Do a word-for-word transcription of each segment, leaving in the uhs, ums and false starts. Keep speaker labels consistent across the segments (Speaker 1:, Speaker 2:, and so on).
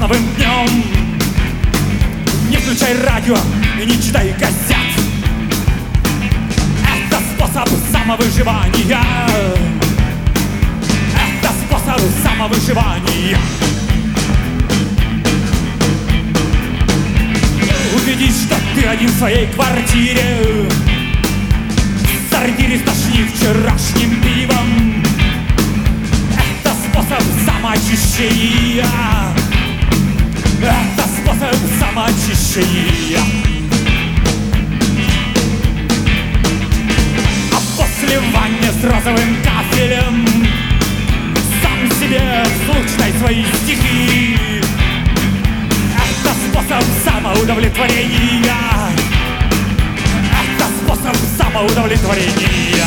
Speaker 1: новым днем. Не включай радио и не читай газет. Это способ самовыживания. Это способ самовыживания. Убедись, что ты один в своей квартире. В сортире стошни вчерашним пивом. Это способ самоочищения. Это способ самоочищения. А после ванны с розовым кафелем сам себе вслушай свои стихи. Это способ самоудовлетворения. Это способ самоудовлетворения.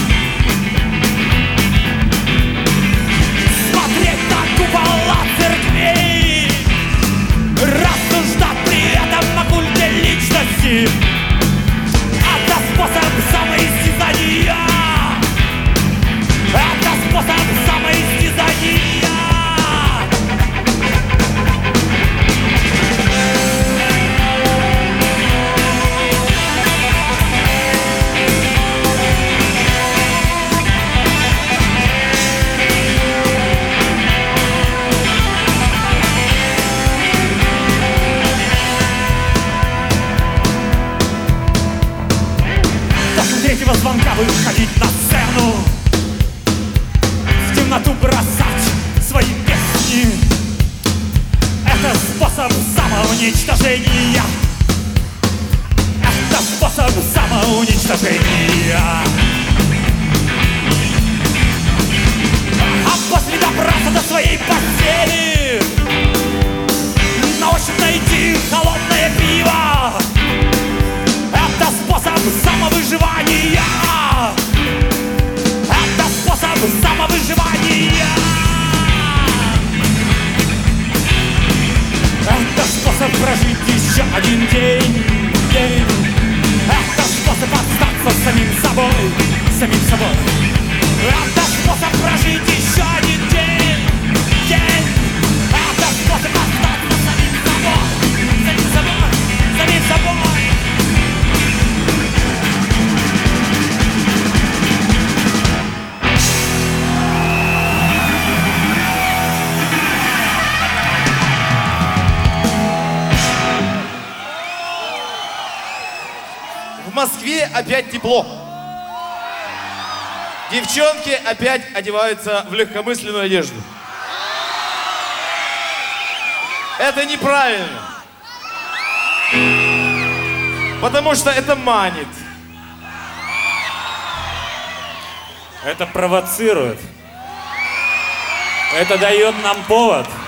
Speaker 1: Смотреть на купола церквей, рассуждать при этом о культе личности. Это способ самоистязания. Это способ самоистязания. Третьего звонка выходить на сцену, в темноту бросать свои песни. Это способ самоуничтожения. Это способ самоуничтожения. А после добраться до своей постели, на ощупь найти холодное пиво. Это способ самовыживания. Это способ самовыживания. Это способ прожить еще один день, день. Это способ остаться самим собой, самим собой. Это способ прожить еще один день, день. Это способ остаться самим собой, самим собой, самим собой.
Speaker 2: В Москве опять тепло. Девчонки опять одеваются в легкомысленную одежду. Это неправильно. Потому что это манит.
Speaker 1: Это провоцирует. Это дает нам повод